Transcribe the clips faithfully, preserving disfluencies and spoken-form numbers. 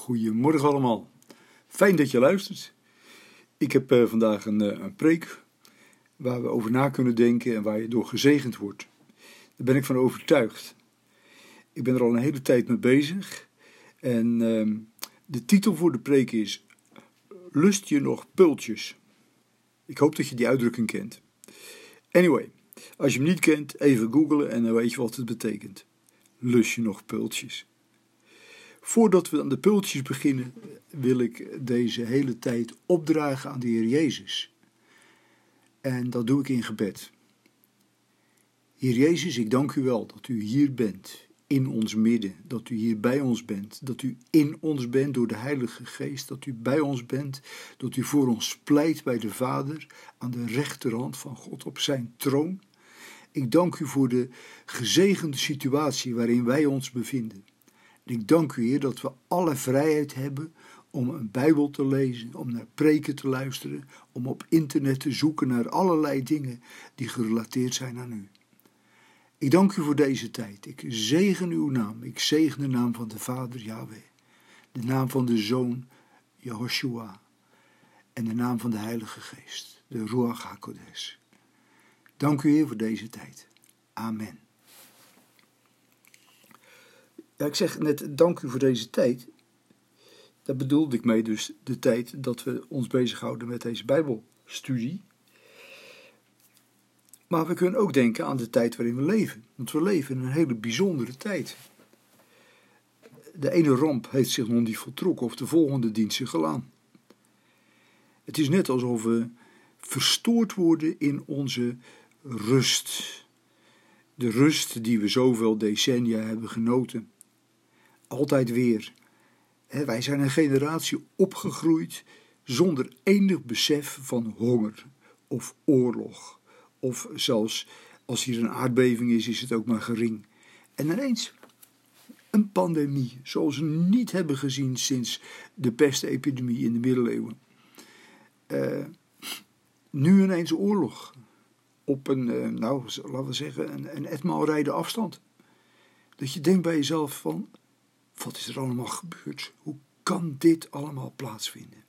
Goedemorgen allemaal. Fijn dat je luistert. Ik heb uh, vandaag een, uh, een preek waar we over na kunnen denken en waar je door gezegend wordt. Daar ben ik van overtuigd. Ik ben er al een hele tijd mee bezig. En uh, de titel voor de preek is Lust je nog pultjes? Ik hoop dat je die uitdrukking kent. Anyway, als je hem niet kent, even googlen en dan weet je wat het betekent. Lust je nog pultjes? Voordat we aan de pultjes beginnen, wil ik deze hele tijd opdragen aan de Heer Jezus. En dat doe ik in gebed. Heer Jezus, ik dank u wel dat u hier bent, in ons midden, dat u hier bij ons bent, dat u in ons bent door de Heilige Geest, dat u bij ons bent, dat u voor ons pleit bij de Vader, aan de rechterhand van God op zijn troon. Ik dank u voor de gezegende situatie waarin wij ons bevinden. Ik dank u, Heer, dat we alle vrijheid hebben om een Bijbel te lezen, om naar preken te luisteren, om op internet te zoeken naar allerlei dingen die gerelateerd zijn aan u. Ik dank u voor deze tijd. Ik zegen uw naam. Ik zegen de naam van de Vader Yahweh, de naam van de Zoon Jehoshua en de naam van de Heilige Geest, de Ruach HaKodesh. Dank u, Heer, voor deze tijd. Amen. Ja, ik zeg net dank u voor deze tijd. Daar bedoelde ik mee dus de tijd dat we ons bezighouden met deze Bijbelstudie. Maar we kunnen ook denken aan de tijd waarin we leven. Want we leven in een hele bijzondere tijd. De ene ramp heeft zich nog niet voltrokken of de volgende dient zich al aan. Het is net alsof we verstoord worden in onze rust. De rust die we zoveel decennia hebben genoten. Altijd weer. Wij zijn een generatie opgegroeid zonder enig besef van honger of oorlog. Of zelfs als hier een aardbeving is, is het ook maar gering. En ineens een pandemie, zoals we niet hebben gezien sinds de pestepidemie in de middeleeuwen. Uh, nu ineens oorlog. Op een, uh, nou, laten we zeggen, een, een etmaal rijden afstand. Dat je denkt bij jezelf van, wat is er allemaal gebeurd? Hoe kan dit allemaal plaatsvinden?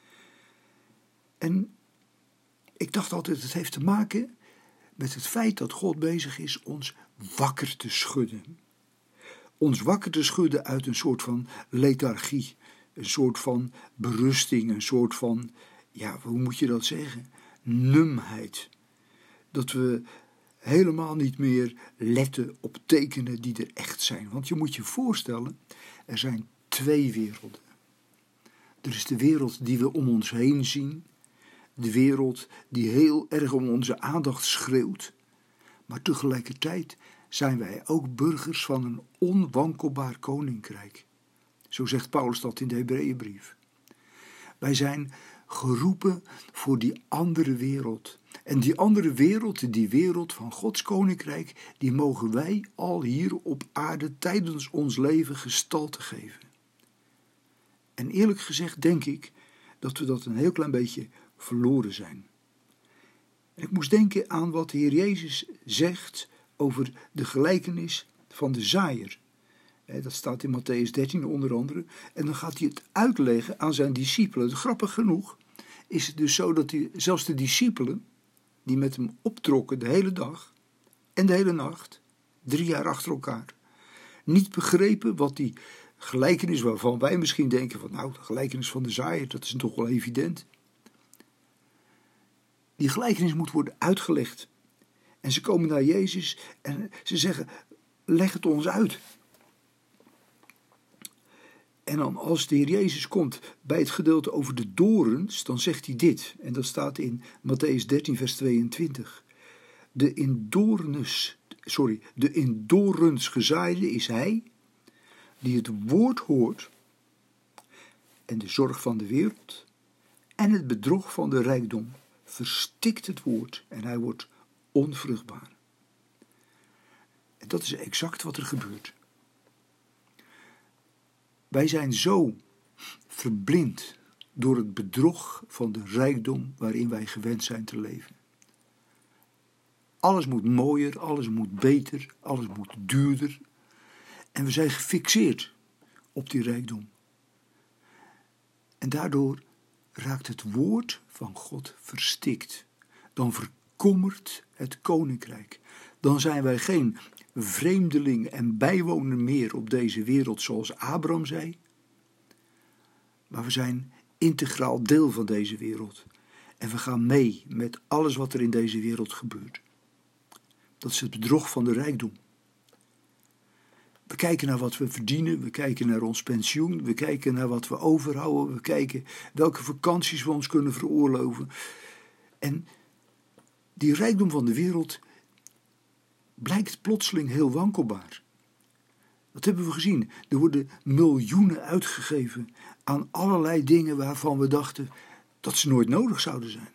En ik dacht altijd, het heeft te maken met het feit dat God bezig is ons wakker te schudden. Ons wakker te schudden uit een soort van lethargie, een soort van berusting, een soort van, ja, hoe moet je dat zeggen? Numheid. Dat we helemaal niet meer letten op tekenen die er echt zijn. Want je moet je voorstellen, er zijn twee werelden. Er is de wereld die we om ons heen zien. De wereld die heel erg om onze aandacht schreeuwt. Maar tegelijkertijd zijn wij ook burgers van een onwankelbaar koninkrijk. Zo zegt Paulus dat in de Hebreeënbrief. Wij zijn geroepen voor die andere wereld. En die andere wereld, die wereld van Gods koninkrijk, die mogen wij al hier op aarde tijdens ons leven gestalte geven. En eerlijk gezegd denk ik dat we dat een heel klein beetje verloren zijn. En ik moest denken aan wat de Heer Jezus zegt over de gelijkenis van de zaaier. Dat staat in Matthäus dertien onder andere. En dan gaat hij het uitleggen aan zijn discipelen. Grappig genoeg is het dus zo dat hij, zelfs de discipelen die met hem optrokken de hele dag en de hele nacht, drie jaar achter elkaar, niet begrepen wat die gelijkenis, waarvan wij misschien denken van nou, de gelijkenis van de zaaier, dat is toch wel evident. Die gelijkenis moet worden uitgelegd. En ze komen naar Jezus en ze zeggen, leg het ons uit. En dan als de Heer Jezus komt bij het gedeelte over de dorens, dan zegt hij dit. En dat staat in Matthäus dertien vers tweeëntwintig. De in doornes, sorry, de in dorens gezaaide is hij die het woord hoort en de zorg van de wereld en het bedrog van de rijkdom verstikt het woord en hij wordt onvruchtbaar. En dat is exact wat er gebeurt. Wij zijn zo verblind door het bedrog van de rijkdom waarin wij gewend zijn te leven. Alles moet mooier, alles moet beter, alles moet duurder. En we zijn gefixeerd op die rijkdom. En daardoor raakt het woord van God verstikt. Dan verkommert het koninkrijk. Dan zijn wij geen vreemdeling en bijwoner meer op deze wereld zoals Abraham zei. Maar we zijn integraal deel van deze wereld. En we gaan mee met alles wat er in deze wereld gebeurt. Dat is het bedrog van de rijkdom. We kijken naar wat we verdienen, we kijken naar ons pensioen, we kijken naar wat we overhouden, we kijken welke vakanties we ons kunnen veroorloven. En die rijkdom van de wereld blijkt plotseling heel wankelbaar. Dat hebben we gezien. Er worden miljoenen uitgegeven aan allerlei dingen waarvan we dachten dat ze nooit nodig zouden zijn.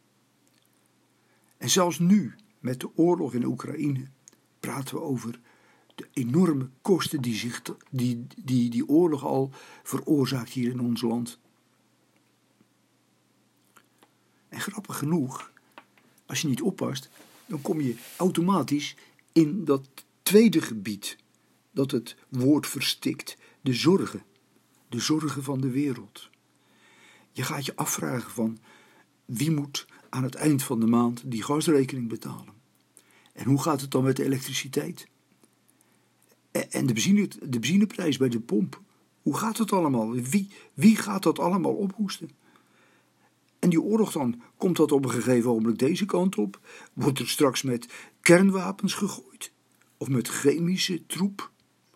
En zelfs nu, met de oorlog in Oekraïne, praten we over de enorme kosten die, zich, die, die die oorlog al veroorzaakt hier in ons land. En grappig genoeg, als je niet oppast, dan kom je automatisch in dat tweede gebied dat het woord verstikt, de zorgen, de zorgen van de wereld. Je gaat je afvragen van wie moet aan het eind van de maand die gasrekening betalen? En hoe gaat het dan met de elektriciteit? En de, benzine, de benzineprijs bij de pomp. Hoe gaat het allemaal? Wie, wie gaat dat allemaal ophoesten? En die oorlog dan, komt dat op een gegeven ogenblik deze kant op? Wordt er straks met kernwapens gegooid? Of met chemische troep?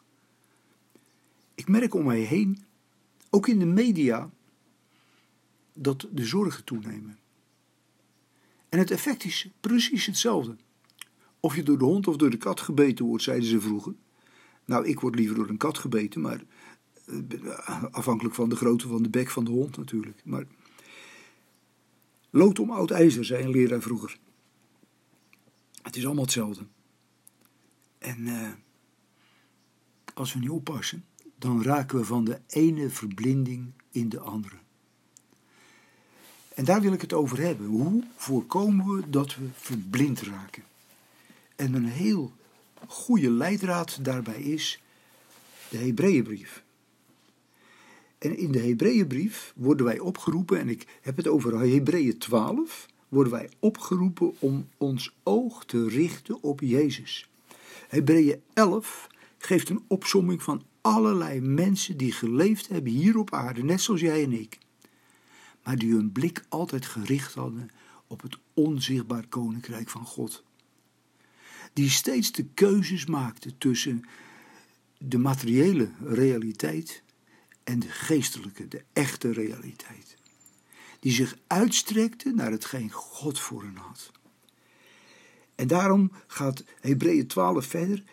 Ik merk om mij heen, ook in de media, dat de zorgen toenemen. En het effect is precies hetzelfde. Of je door de hond of door de kat gebeten wordt, zeiden ze vroeger. Nou, ik word liever door een kat gebeten, maar afhankelijk van de grootte van de bek van de hond natuurlijk. Maar lood om oud ijzer, zei een leraar vroeger. Het is allemaal hetzelfde. En uh, als we niet oppassen, dan raken we van de ene verblinding in de andere. En daar wil ik het over hebben. Hoe voorkomen we dat we verblind raken? En een heel goede leidraad daarbij is de Hebreeënbrief. En in de Hebreeënbrief worden wij opgeroepen, en ik heb het over Hebreeën twaalf, worden wij opgeroepen om ons oog te richten op Jezus. Hebreeën elf geeft een opsomming van allerlei mensen die geleefd hebben hier op aarde, net zoals jij en ik. Maar die hun blik altijd gericht hadden op het onzichtbaar koninkrijk van God. Die steeds de keuzes maakten tussen de materiële realiteit en de geestelijke, de echte realiteit. Die zich uitstrekte naar hetgeen God voor hen had. En daarom gaat Hebreeën twaalf verder.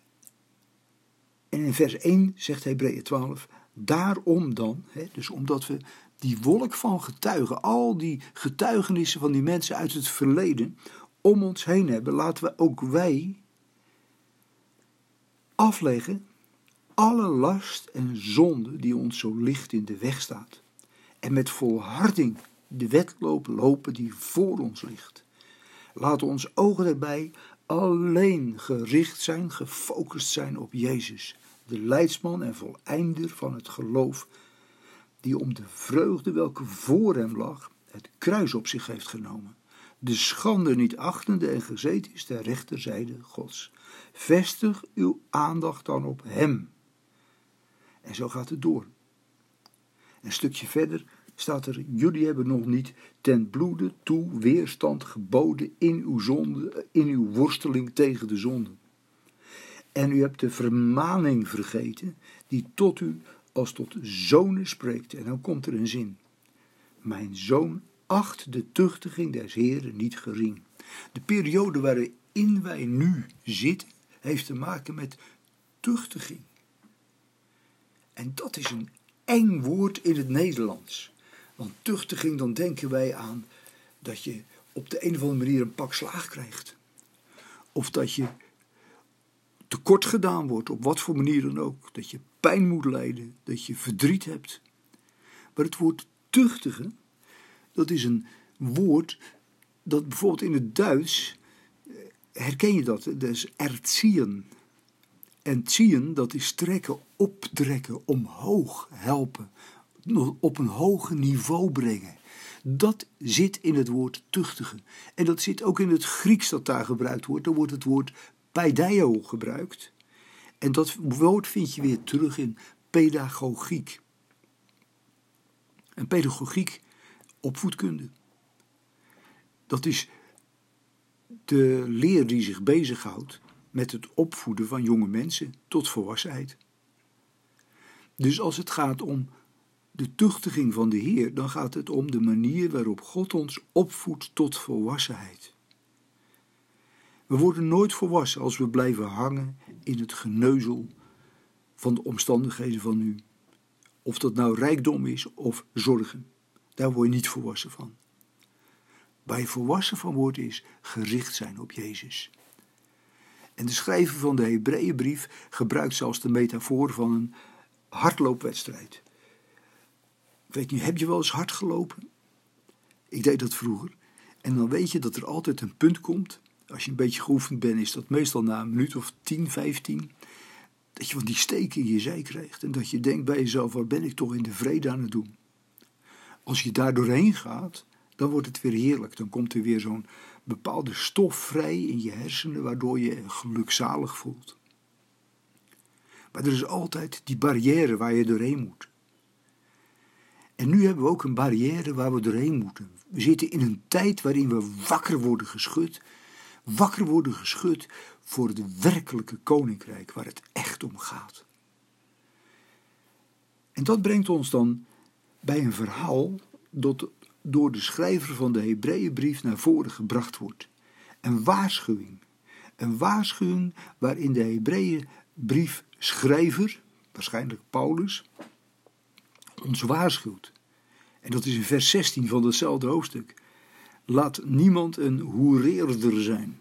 En in vers één zegt Hebreeën twaalf, daarom dan, hè, dus omdat we die wolk van getuigen, al die getuigenissen van die mensen uit het verleden om ons heen hebben, laten we ook wij afleggen alle last en zonde die ons zo licht in de weg staat. En met volharding de wedloop lopen die voor ons ligt. Laten onze ogen daarbij alleen gericht zijn, gefocust zijn op Jezus, de leidsman en voleinder van het geloof, die om de vreugde welke voor hem lag, het kruis op zich heeft genomen, de schande niet achtende en gezeten is ter rechterzijde Gods. Vestig uw aandacht dan op hem. En zo gaat het door. Een stukje verder staat er, jullie hebben nog niet ten bloede toe weerstand geboden in uw zonde, in uw worsteling tegen de zonde. En u hebt de vermaning vergeten die tot u als tot zonen spreekt. En dan komt er een zin. Mijn zoon, acht de tuchtiging des Heeren niet gering. De periode waarin wij nu zitten, heeft te maken met tuchtiging. En dat is een eng woord in het Nederlands. Want tuchtiging, dan denken wij aan dat je op de een of andere manier een pak slaag krijgt. Of dat je tekort gedaan wordt, op wat voor manier dan ook. Dat je pijn moet lijden, dat je verdriet hebt. Maar het woord tuchtigen, dat is een woord dat bijvoorbeeld in het Duits, herken je dat, dat is erziehen. En ziehen, dat is trekken, optrekken, omhoog helpen, nog op een hoger niveau brengen. Dat zit in het woord tuchtigen. En dat zit ook in het Grieks dat daar gebruikt wordt. Daar wordt het woord paideio gebruikt. En dat woord vind je weer terug in pedagogiek. En pedagogiek, opvoedkunde. Dat is de leer die zich bezighoudt met het opvoeden van jonge mensen tot volwassenheid. Dus als het gaat om de tuchtiging van de Heer, dan gaat het om de manier waarop God ons opvoedt tot volwassenheid. We worden nooit volwassen als we blijven hangen in het geneuzel van de omstandigheden van nu. Of dat nou rijkdom is of zorgen, daar word je niet volwassen van. Waar je volwassen van wordt is gericht zijn op Jezus. En de schrijver van de Hebreeënbrief gebruikt zelfs de metafoor van een hardloopwedstrijd. Ik weet niet, heb je wel eens hard gelopen? Ik deed dat vroeger. En dan weet je dat er altijd een punt komt. Als je een beetje geoefend bent, is dat meestal na een minuut of tien, vijftien. Dat je van die steken in je zij krijgt. En dat je denkt bij jezelf, wat ben ik toch in de vrede aan het doen? Als je daar doorheen gaat, dan wordt het weer heerlijk. Dan komt er weer zo'n bepaalde stof vrij in je hersenen, waardoor je je gelukzalig voelt. Maar er is altijd die barrière waar je doorheen moet. En nu hebben we ook een barrière waar we doorheen moeten. We zitten in een tijd waarin we wakker worden geschud. Wakker worden geschud voor het werkelijke koninkrijk waar het echt om gaat. En dat brengt ons dan bij een verhaal dat door de schrijver van de Hebreeënbrief naar voren gebracht wordt. Een waarschuwing. Een waarschuwing waarin de Hebreeënbriefschrijver, waarschijnlijk Paulus, ons waarschuwt. En dat is in vers zestien van datzelfde hoofdstuk. Laat niemand een hoereerder zijn.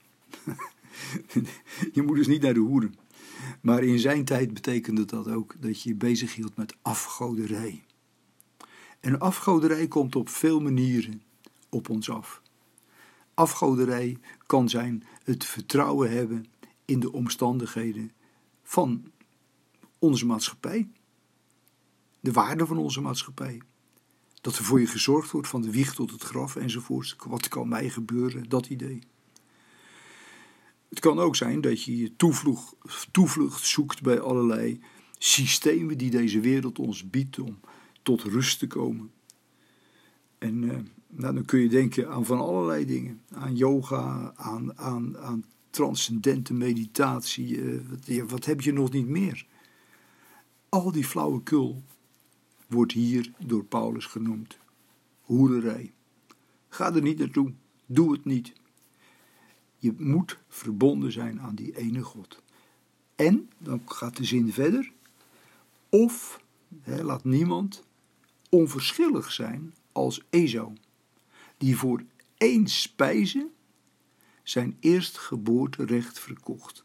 Je moet dus niet naar de hoeren. Maar in zijn tijd betekende dat ook dat je je bezig hield met afgoderij. En afgoderij komt op veel manieren op ons af. Afgoderij kan zijn het vertrouwen hebben in de omstandigheden van onze maatschappij. De waarde van onze maatschappij. Dat er voor je gezorgd wordt van de wieg tot het graf enzovoort. Wat kan mij gebeuren, dat idee. Het kan ook zijn dat je je toevlucht, toevlucht zoekt bij allerlei systemen die deze wereld ons biedt om tot rust te komen. En uh, nou, dan kun je denken aan van allerlei dingen. Aan yoga, aan, aan, aan transcendente meditatie. Uh, wat, ja, wat heb je nog niet meer? Al die flauwekul wordt hier door Paulus genoemd. Hoererij. Ga er niet naartoe. Doe het niet. Je moet verbonden zijn aan die ene God. En, dan gaat de zin verder. Of, hè, laat niemand onverschillig zijn als Esau, die voor één spijze zijn eerstgeboorterecht verkocht.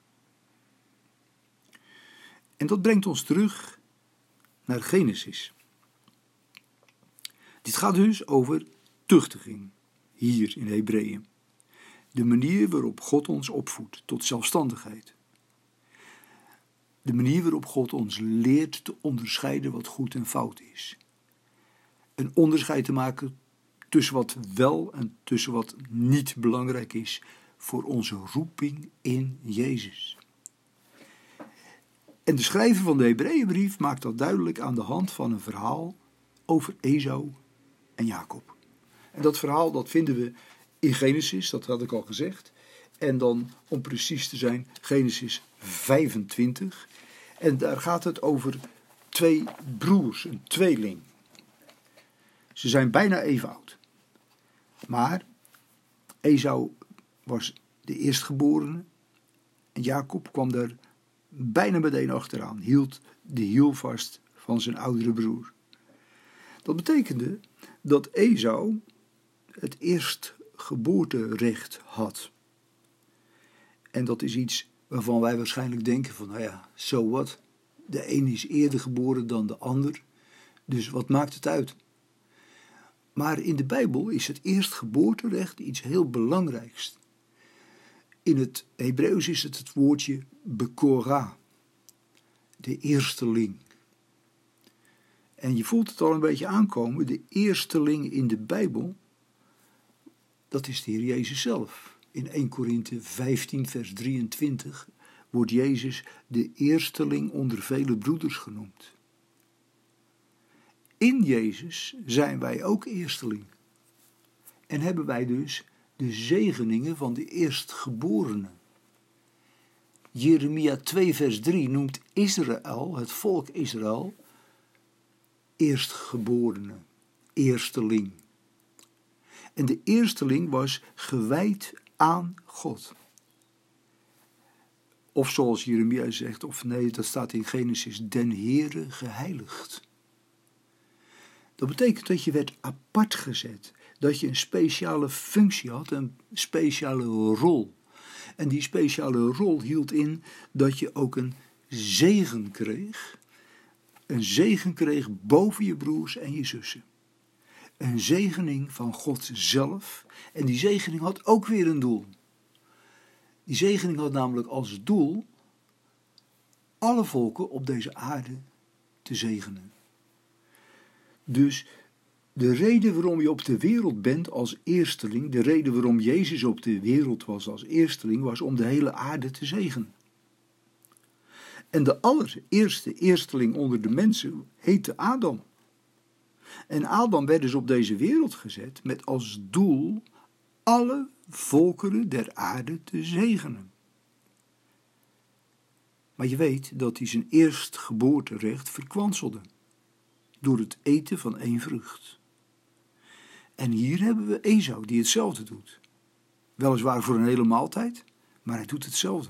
En dat brengt ons terug naar Genesis. Dit gaat dus over tuchtiging, hier in Hebreeën. De manier waarop God ons opvoedt tot zelfstandigheid. De manier waarop God ons leert te onderscheiden wat goed en fout is. Een onderscheid te maken tussen wat wel en tussen wat niet belangrijk is voor onze roeping in Jezus. En de schrijver van de Hebreeënbrief maakt dat duidelijk aan de hand van een verhaal over Esau en Jacob. En dat verhaal dat vinden we in Genesis, dat had ik al gezegd. En dan, om precies te zijn, Genesis vijfentwintig. En daar gaat het over twee broers, een tweeling. Ze zijn bijna even oud. Maar Esau was de eerstgeborene. En Jacob kwam daar bijna meteen achteraan. Hield de hiel vast van zijn oudere broer. Dat betekende dat Esau het eerstgeboorterecht had. En dat is iets waarvan wij waarschijnlijk denken van, nou ja, so what? De een is eerder geboren dan de ander. Dus wat maakt het uit? Maar in de Bijbel is het eerstgeboorterecht iets heel belangrijks. In het Hebreeuws is het het woordje bekora, de eersteling. En je voelt het al een beetje aankomen, de eersteling in de Bijbel, dat is de Heer Jezus zelf. In eerste Korinthe vijftien vers drieëntwintig wordt Jezus de eersteling onder vele broeders genoemd. In Jezus zijn wij ook eersteling. En hebben wij dus de zegeningen van de eerstgeborenen. Jeremia twee vers drie noemt Israël, het volk Israël, eerstgeborene, eersteling. En de eersteling was gewijd aan God. Of zoals Jeremia zegt, of nee, dat staat in Genesis, den Heere geheiligd. Dat betekent dat je werd apart gezet, dat je een speciale functie had, een speciale rol. En die speciale rol hield in dat je ook een zegen kreeg, een zegen kreeg boven je broers en je zussen. Een zegening van God zelf. En die zegening had ook weer een doel. Die zegening had namelijk als doel alle volken op deze aarde te zegenen. Dus de reden waarom je op de wereld bent als eersteling, de reden waarom Jezus op de wereld was als eersteling, was om de hele aarde te zegenen. En de allereerste eersteling onder de mensen heette Adam. En Adam werd dus op deze wereld gezet met als doel alle volkeren der aarde te zegenen. Maar je weet dat hij zijn eerstgeboorterecht verkwanselde door het eten van één vrucht. En hier hebben we Esau die hetzelfde doet. Weliswaar voor een hele maaltijd, maar hij doet hetzelfde.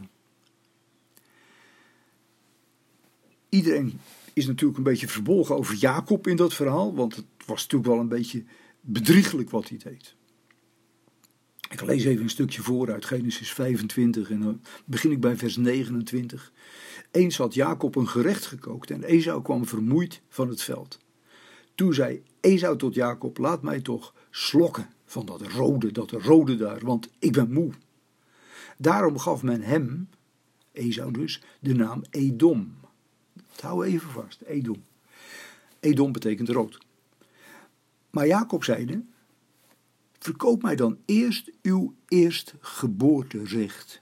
Iedereen is natuurlijk een beetje verbolgen over Jacob in dat verhaal, want het was natuurlijk wel een beetje bedrieglijk wat hij deed. Ik lees even een stukje voor uit Genesis vijfentwintig en dan begin ik bij vers negenentwintig. Eens had Jacob een gerecht gekookt en Esau kwam vermoeid van het veld. Toen zei Esau tot Jacob, laat mij toch slokken van dat rode, dat rode daar, want ik ben moe. Daarom gaf men hem, Esau dus, de naam Edom. Dat hou even vast, Edom. Edom betekent rood. Maar Jacob zeide, verkoop mij dan eerst uw eerstgeboorterecht.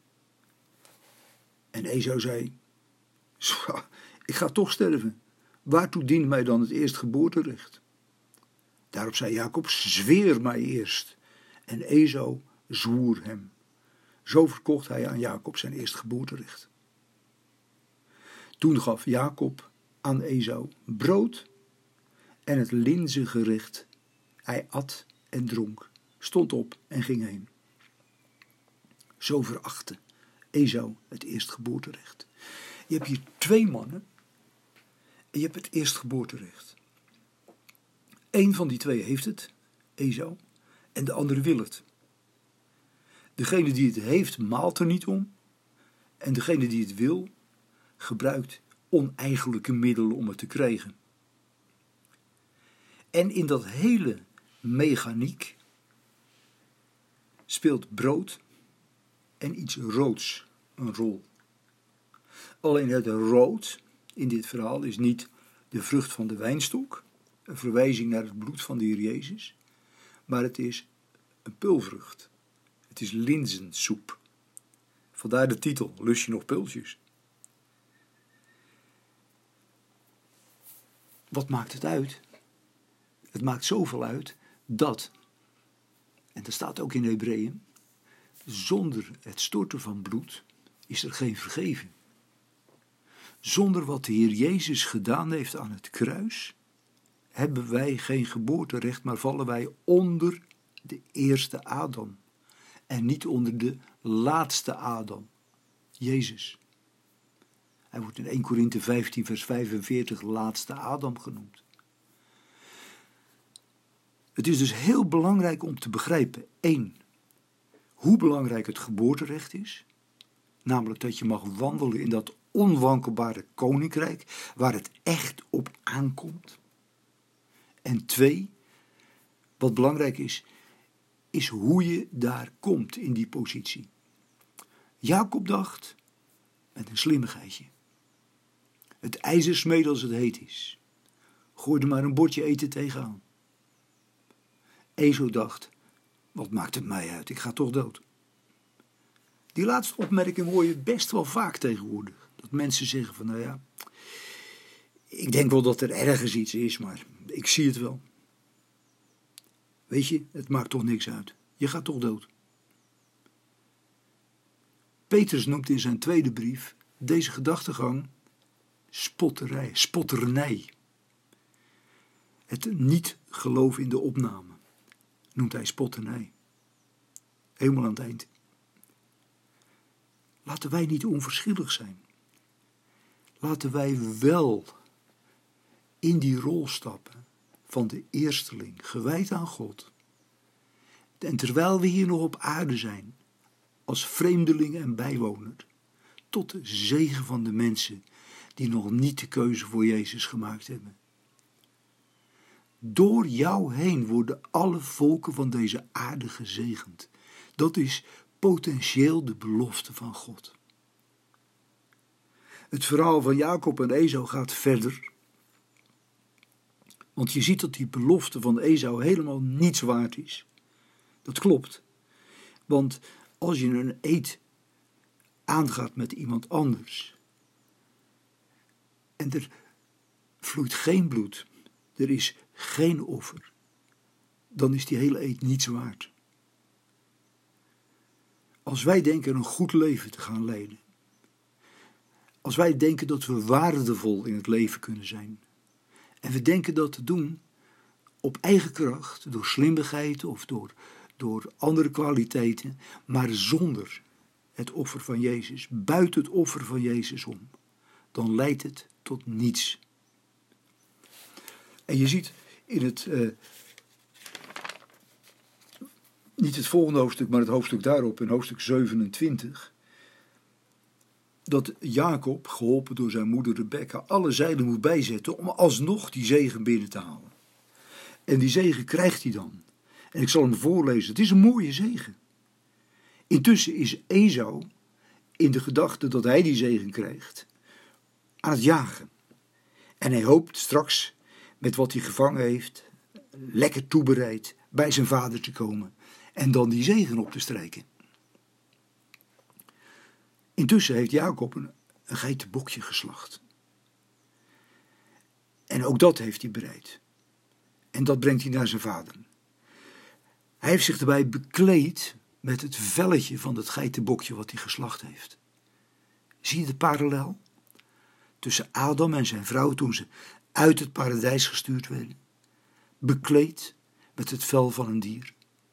En Esau zei, ik ga toch sterven. Waartoe dient mij dan het eerstgeboorterecht? Daarop zei Jacob, zweer mij eerst. En Esau zwoer hem. Zo verkocht hij aan Jacob zijn eerstgeboorterecht. Toen gaf Jacob aan Esau brood en het linzengerecht. Hij at en dronk, stond op en ging heen. Zo verachtte Esau het eerstgeboorterecht. Je hebt hier twee mannen en je hebt het eerstgeboorterecht. Eén van die twee heeft het, Esau, en de andere wil het. Degene die het heeft maalt er niet om en degene die het wil gebruikt oneigenlijke middelen om het te krijgen. En in dat hele mechaniek speelt brood en iets roods een rol. Alleen het rood in dit verhaal is niet de vrucht van de wijnstok, een verwijzing naar het bloed van de Heer Jezus, maar het is een peulvrucht. Het is linzensoep. Vandaar de titel, lust je nog peultjes? Wat maakt het uit? Het maakt zoveel uit dat, en dat staat ook in Hebreeën, zonder het storten van bloed is er geen vergeving. Zonder wat de Heer Jezus gedaan heeft aan het kruis, hebben wij geen geboorterecht, maar vallen wij onder de eerste Adam. En niet onder de laatste Adam, Jezus. Hij wordt in eerste Korinthe vijftien vers vijfenveertig laatste Adam genoemd. Het is dus heel belangrijk om te begrijpen, één, hoe belangrijk het geboorterecht is. Namelijk dat je mag wandelen in dat onwankelbare koninkrijk, waar het echt op aankomt. En twee, wat belangrijk is, is hoe je daar komt in die positie. Jacob dacht, met een slimmigheidje, het ijzer smeden als het heet is. Gooi er maar een bordje eten tegenaan. Esau dacht, wat maakt het mij uit, ik ga toch dood. Die laatste opmerking hoor je best wel vaak tegenwoordig. Dat mensen zeggen van, nou ja, ik denk wel dat er ergens iets is, maar ik zie het wel. Weet je, het maakt toch niks uit. Je gaat toch dood. Petrus noemt in zijn tweede brief deze gedachtegang spotterij, spotternij. Het niet geloven in de opname noemt hij spotternij. Helemaal aan het eind. Laten wij niet onverschillig zijn. Laten wij wel in die rol stappen van de eersteling, gewijd aan God. En terwijl we hier nog op aarde zijn, als vreemdeling en bijwoner, tot de zegen van de mensen die nog niet de keuze voor Jezus gemaakt hebben. Door jou heen worden alle volken van deze aarde gezegend. Dat is potentieel de belofte van God. Het verhaal van Jacob en Esau gaat verder. Want je ziet dat die belofte van Esau helemaal niets waard is. Dat klopt. Want als je een eed aangaat met iemand anders en er vloeit geen bloed, er is geen offer, dan is die hele eed niets waard. Als wij denken een goed leven te gaan leiden, als wij denken dat we waardevol in het leven kunnen zijn, en we denken dat te doen op eigen kracht, door slimmigheid of door, door andere kwaliteiten, maar zonder het offer van Jezus, buiten het offer van Jezus om, dan leidt het tot niets. En je ziet in het, uh, niet het volgende hoofdstuk, maar het hoofdstuk daarop, in hoofdstuk zevenentwintig, dat Jacob, geholpen door zijn moeder Rebekka, alle zeilen moet bijzetten om alsnog die zegen binnen te halen. En die zegen krijgt hij dan. En ik zal hem voorlezen. Het is een mooie zegen. Intussen is Esau, in de gedachte dat hij die zegen krijgt, aan het jagen. En hij hoopt straks, met wat hij gevangen heeft, lekker toebereid, bij zijn vader te komen. En dan die zegen op te strijken. Intussen heeft Jacob een, een geitenbokje geslacht. En ook dat heeft hij bereid. En dat brengt hij naar zijn vader. Hij heeft zich erbij bekleed met het velletje van het geitenbokje wat hij geslacht heeft. Zie je de parallel? Tussen Adam en zijn vrouw toen ze uit het paradijs gestuurd werden. Bekleed met het vel van een dier.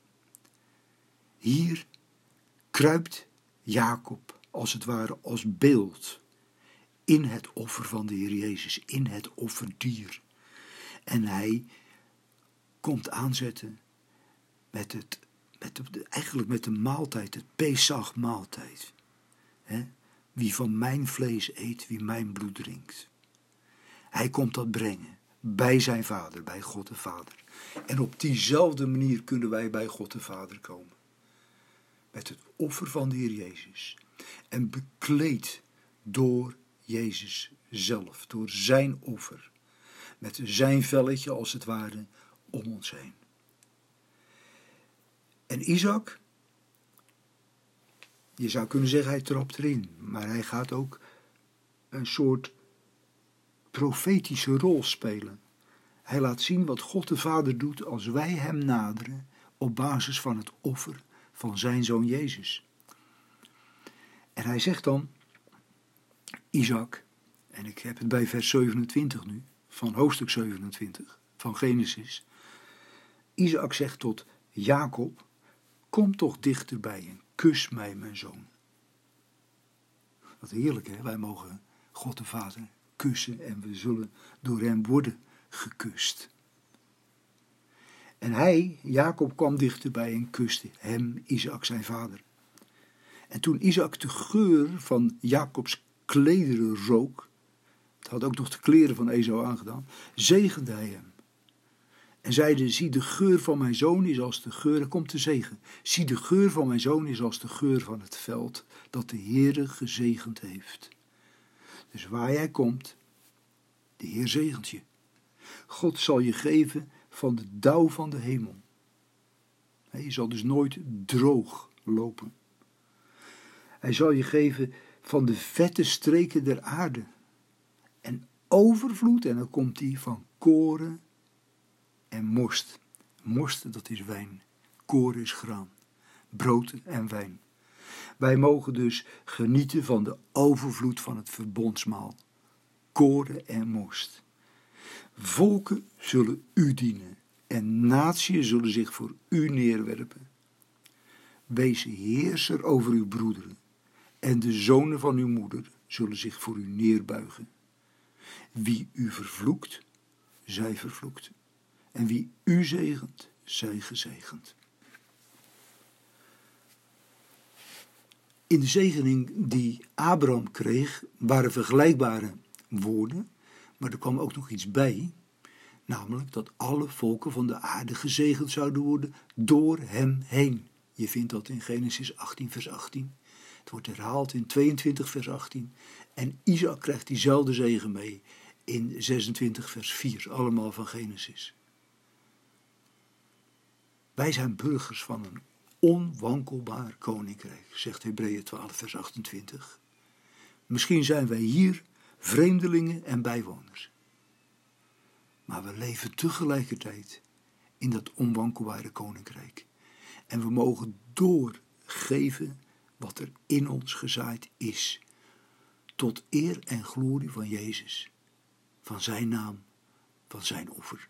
Hier kruipt Jacob als het ware als beeld in het offer van de Heer Jezus, in het offerdier. En hij komt aanzetten met het, met de, eigenlijk met de maaltijd, het Pesach-maaltijd. He? Wie van mijn vlees eet, wie mijn bloed drinkt. Hij komt dat brengen bij zijn vader, bij God de Vader. En op diezelfde manier kunnen wij bij God de Vader komen. Met het offer van de Heer Jezus. En bekleed door Jezus zelf, door zijn offer. Met zijn velletje als het ware om ons heen. En Isaac, je zou kunnen zeggen hij trapt erin, maar hij gaat ook een soort profetische rol spelen. Hij laat zien wat God de Vader doet als wij hem naderen op basis van het offer van zijn zoon Jezus. En hij zegt dan, Isaac, en ik heb het bij vers zevenentwintig nu, van hoofdstuk zevenentwintig, van Genesis. Isaac zegt tot Jacob, kom toch dichterbij en kus mij, mijn zoon. Wat heerlijk, hè? Wij mogen God de Vader kussen en we zullen door hem worden gekust. En hij, Jacob, kwam dichterbij en kuste hem, Isaac, zijn vader. En toen Isaac de geur van Jacobs klederen rook, het had ook nog de kleren van Esau aangedaan, zegende hij hem. En zeide, zie de geur van mijn zoon is als de geur, er komt de zegen. Zie de geur van mijn zoon is als de geur van het veld dat de Heere gezegend heeft. Dus waar jij komt, de Heer zegent je. God zal je geven van de dauw van de hemel. Je zal dus nooit droog lopen. Hij zal je geven van de vette streken der aarde. En overvloed, en dan komt hij van koren en most. Most, dat is wijn. Koren is graan. Brood en wijn. Wij mogen dus genieten van de overvloed van het verbondsmaal. Koren en most. Volken zullen u dienen en naties zullen zich voor u neerwerpen. Wees heerser over uw broederen en de zonen van uw moeder zullen zich voor u neerbuigen. Wie u vervloekt, zij vervloekt. En wie u zegent, zij gezegend. In de zegening die Abraham kreeg, waren vergelijkbare woorden, maar er kwam ook nog iets bij, namelijk dat alle volken van de aarde gezegend zouden worden door hem heen. Je vindt dat in Genesis achttien vers achttien. Het wordt herhaald in tweeëntwintig vers achttien. En Isaac krijgt diezelfde zegen mee in zesentwintig vers vier, allemaal van Genesis. Wij zijn burgers van een onwankelbaar koninkrijk, zegt Hebreeën twaalf vers achtentwintig. Misschien zijn wij hier vreemdelingen en bijwoners. Maar we leven tegelijkertijd in dat onwankelbare koninkrijk. En we mogen doorgeven wat er in ons gezaaid is. Tot eer en glorie van Jezus. Van zijn naam, van zijn offer.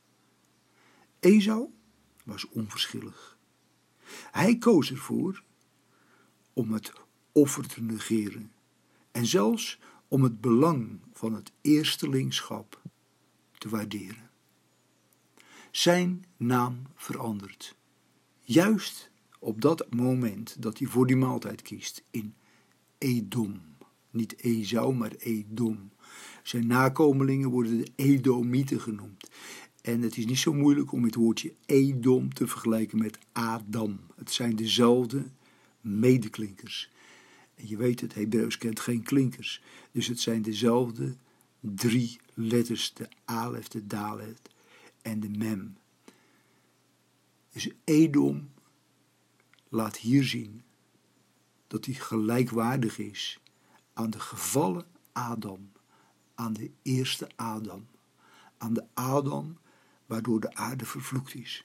Esau was onverschillig. Hij koos ervoor om het offer te negeren. En zelfs om het belang van het eerstelingschap te waarderen. Zijn naam verandert. Juist op dat moment dat hij voor die maaltijd kiest in Edom. Niet Esau, maar Edom. Zijn nakomelingen worden de Edomieten genoemd. En het is niet zo moeilijk om het woordje Edom te vergelijken met Adam. Het zijn dezelfde medeklinkers. En je weet, het Hebreeuws kent geen klinkers. Dus het zijn dezelfde drie letters. De Alef, de Dalet en de Mem. Dus Edom laat hier zien dat hij gelijkwaardig is aan de gevallen Adam. Aan de eerste Adam. Aan de Adam waardoor de aarde vervloekt is.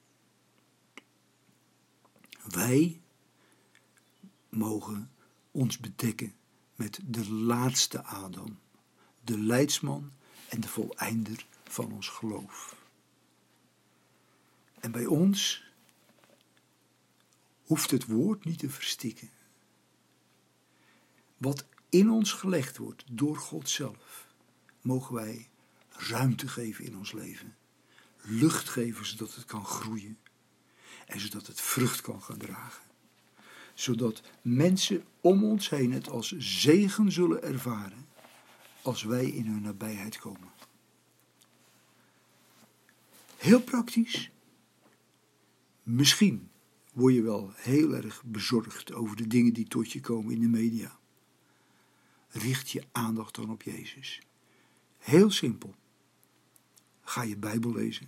Wij mogen ons bedekken met de laatste Adam, de leidsman en de voleinder van ons geloof. En bij ons hoeft het woord niet te verstikken. Wat in ons gelegd wordt door God zelf, mogen wij ruimte geven in ons leven. Lucht geven zodat het kan groeien. En zodat het vrucht kan gaan dragen. Zodat mensen om ons heen het als zegen zullen ervaren als wij in hun nabijheid komen. Heel praktisch. Misschien word je wel heel erg bezorgd over de dingen die tot je komen in de media. Richt je aandacht dan op Jezus. Heel simpel. Ga je Bijbel lezen.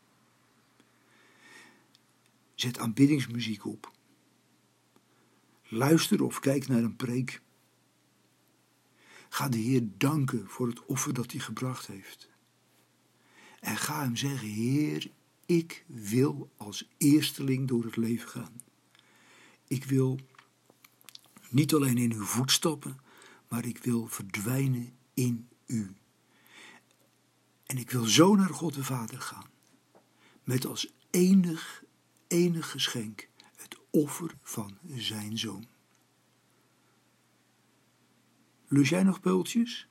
Zet aanbiddingsmuziek op. Luister of kijk naar een preek. Ga de Heer danken voor het offer dat hij gebracht heeft. En ga hem zeggen, Heer, ik wil als eersteling door het leven gaan. Ik wil niet alleen in uw voetstappen, maar ik wil verdwijnen in u. En ik wil zo naar God de Vader gaan. Met als enig, enig geschenk het offer van zijn Zoon. Lust jij nog peultjes?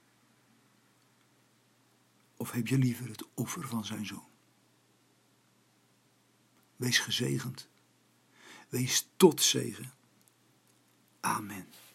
Of heb je liever het offer van zijn Zoon? Wees gezegend. Wees tot zegen. Amen.